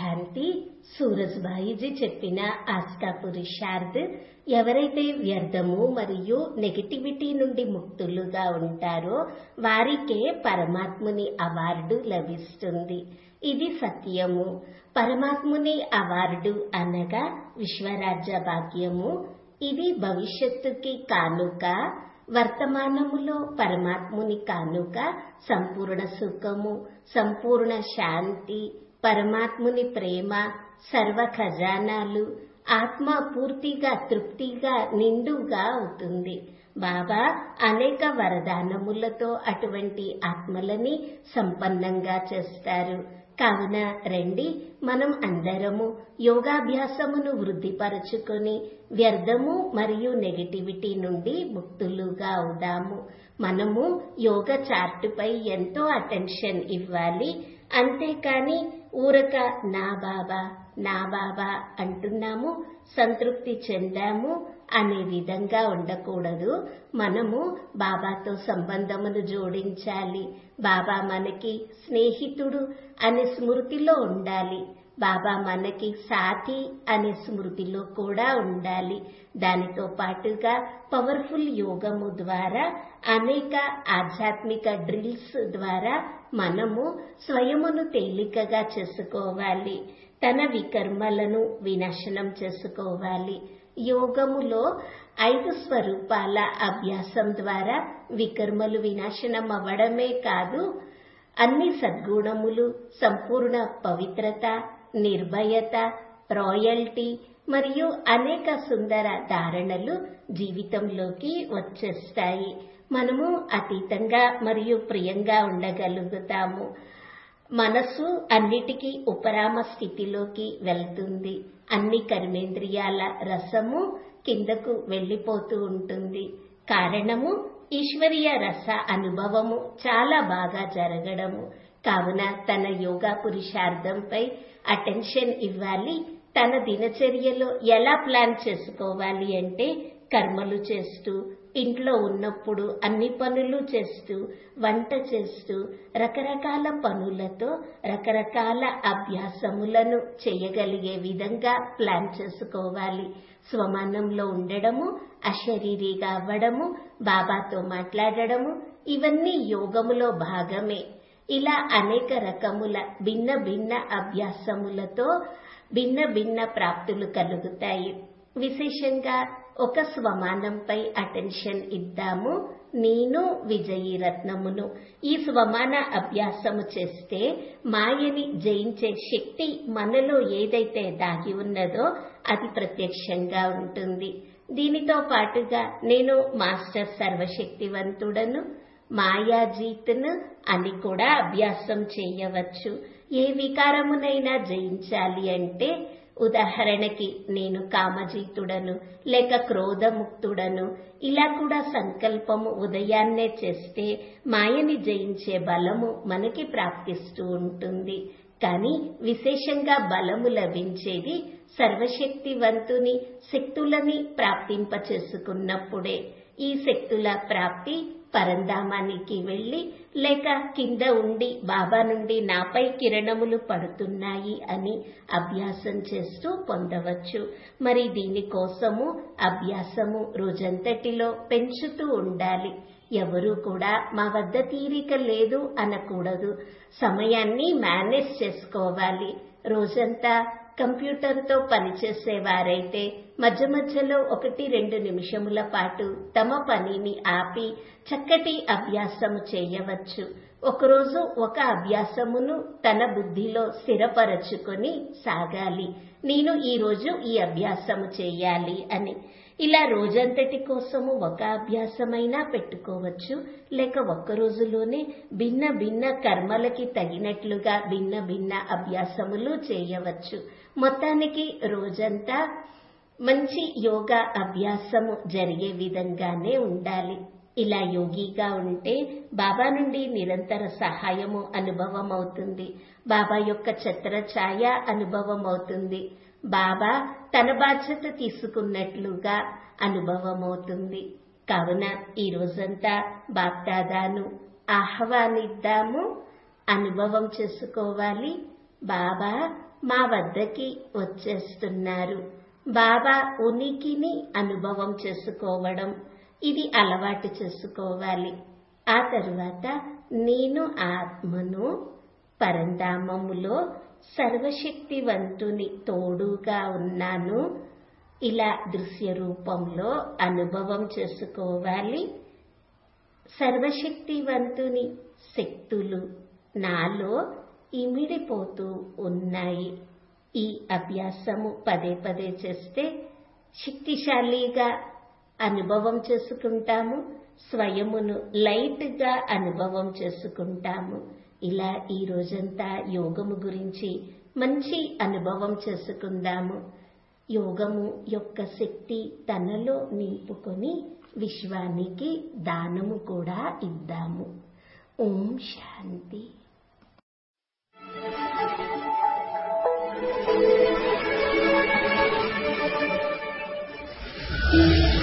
శాంతి సూరజ్భాయిజీ చెప్పిన ఆస్కా పురుషార్థ్ ఎవరైతే వ్యర్థము మరియు నెగటివిటీ నుండి ముక్తులుగా ఉంటారో వారికే పరమాత్ముని అవార్డు లభిస్తుంది. ఇది సత్యము. పరమాత్ముని అవార్డు అనగా విశ్వరాజ్య భాగ్యము. ఇది భవిష్యత్తుకి కానుక. వర్తమానములో పరమాత్ముని కానుక సంపూర్ణ సుఖము, సంపూర్ణ శాంతి, పరమాత్ముని ప్రేమ, సర్వ ఖజానాలు, ఆత్మ పూర్తిగా తృప్తిగా నిండుగా అవుతుంది. బాబా అనేక వరదానములతో అటువంటి ఆత్మలని సంపన్నంగా చేస్తారు. కావున రండి, మనం అందరము యోగాభ్యాసమును వృద్ధిపరచుకొని వ్యర్థము మరియు నెగటివిటీ నుండి ముక్తులుగా అవుదాము. మనము యోగ చార్టుపై ఎంతో అటెన్షన్ ఇవ్వాలి. అంతేకాని ఊరక నా బాబా నా బాబా అంటున్నాము, సంతృప్తి చెందాము అనే విధంగా ఉండకూడదు. మనము బాబాతో సంబంధమును జోడించాలి. బాబా మనకి స్నేహితుడు అనే స్మృతిలో ఉండాలి. బాబా మనకి సాథి అనే స్మృతిలో కూడా ఉండాలి. దానితో పాటుగా పవర్ఫుల్ యోగము ద్వారా, అనేక ఆధ్యాత్మిక డ్రిల్స్ ద్వారా మనము స్వయమును తేలికగా చేసుకోవాలి. తన వికర్మలను వినాశనం చేసుకోవాలి. యోగములో 5 స్వరూపాల అభ్యాసం ద్వారా వికర్మలు వినాశనం అవ్వడమే కాదు, అన్ని సద్గుణములు, సంపూర్ణ పవిత్రత, నిర్భయత, రాయల్టీ మరియు అనేక సుందర ధారణలు జీవితంలోకి వచ్చేస్తాయి. మనము అతీతంగా మరియు ప్రియంగా ఉండగలుగుతాము. మనసు అన్నిటికీ ఉపరామ స్థితిలోకి వెళ్తుంది. అన్ని కర్మేంద్రియాల రసము కిందకు వెళ్లిపోతూ ఉంటుంది. కారణము ఈశ్వరీయ రస అనుభవము చాలా బాగా జరగడము. కావున తన యోగా పురుషార్థంపై అటెన్షన్ ఇవ్వాలి. తన దినచర్యలో ఎలా ప్లాన్ చేసుకోవాలి అంటే, కర్మలు చేస్తూ, ఇంట్లో ఉన్నప్పుడు అన్ని పనులు చేస్తూ, వంట చేస్తూ, రకరకాల పనులతో రకరకాల అభ్యాసములను చేయగలిగే విధంగా ప్లాన్ చేసుకోవాలి. స్వమానంలో ఉండడము, అశరీరిగా అవ్వడము, బాబాతో మాట్లాడడము, ఇవన్నీ యోగములో భాగమే. ఇలా అనేక రకముల భిన్న భిన్న అభ్యాసములతో భిన్న భిన్న ప్రాప్తులు కలుగుతాయి. విశేషంగా ఒక స్వమానంపై అటెన్షన్ ఇద్దాము. నేను విజయీ రత్నమును. ఈ స్వమాన అభ్యాసము చేస్తే మాయని జయించే శక్తి మనలో ఏదైతే దాగి ఉన్నదో అది ప్రత్యక్షంగా ఉంటుంది. దీనితో పాటుగా నేను మాస్టర్ సర్వశక్తివంతుడను, మాయాజీత్ను అని కూడా అభ్యాసం చేయవచ్చు. ఏ వికారమునైనా జయించాలి అంటే, ఉదాహరణకి నేను కామజీతుడను లేక క్రోధముక్తుడను ఇలా కూడా సంకల్పము ఉదయాన్నే చేస్తే మాయని జయించే బలము మనకి ప్రాప్తిస్తూ ఉంటుంది. కానీ విశేషంగా బలము లభించేది సర్వశక్తివంతుని శక్తులని ప్రాప్తింప చేసుకున్నప్పుడే. ఈ శక్తుల ప్రాప్తి పరంధామానికి వెళ్లి లేక కింద ఉండి బాబా నుండి నాపై కిరణములు పడుతున్నాయి అని అభ్యాసం చేస్తూ పొందవచ్చు. మరి దీనికోసము అభ్యాసము రోజంతటిలో పెంచుతూ ఉండాలి. ఎవరూ కూడా మా వద్ద తీరిక లేదు అనకూడదు. సమయాన్ని మేనేజ్ చేసుకోవాలి. రోజంతా కంప్యూటర్తో పనిచేసేవారైతే మధ్య మధ్యలో 1-2 నిమిషముల పాటు తమ పనిని ఆపి చక్కటి అభ్యాసము చేయవచ్చు. ఒకరోజు ఒక అభ్యాసమును తన బుద్ధిలో స్థిరపరచుకొని సాగాలి. నేను ఈరోజు ఈ అభ్యాసము చేయాలి అని. ఇలా రోజంతటి కోసము ఒక అభ్యాసమైనా పెట్టుకోవచ్చు. లేక ఒక్క రోజులోనే భిన్న భిన్న కర్మలకి తగినట్లుగా భిన్న భిన్న అభ్యాసములు చేయవచ్చు. మొత్తానికి రోజంతా మంచి యోగా అభ్యాసము జరిగే విధంగానే ఉండాలి. ఇలా యోగిగా ఉంటే బాబా నుండి నిరంతర సహాయము అనుభవం అవుతుంది. బాబా యొక్క ఛత్రఛాయ అనుభవం అవుతుంది. బాబా తన బాధ్యత తీసుకున్నట్లుగా అనుభవం అవుతుంది. కావున ఈ రోజంతా బాప్దాదాను ఆహ్వానిద్దాము, అనుభవం చేసుకోవాలి. బాబా మా వద్దకి వచ్చేస్తున్నారు. బాబా ఉనికిని అనుభవం చేసుకోవడం, ఇది అలవాటు చేసుకోవాలి. ఆ తరువాత నేను ఆత్మను, పరంధామములో సర్వశక్తివంతుని తోడుగా ఉన్నాను, ఇలా దృశ్య రూపంలో అనుభవం చేసుకోవాలి. సర్వశక్తివంతుని శక్తులు నాలో ఇమిడిపోతూ ఉన్నాయి. ఈ అభ్యాసము పదే పదే చేస్తే శక్తిశాలిగా అనుభవం చేసుకుంటాము, స్వయమును లైట్ గా అనుభవం చేసుకుంటాము. ఇలా ఈ రోజంతా యోగము గురించి మంచి అనుభవం చేసుకుందాము. యోగము యొక్క శక్తి తనలో నింపుకొని విశ్వానికి దానము కూడా ఇద్దాము. ఓం శాంతి. Thank you.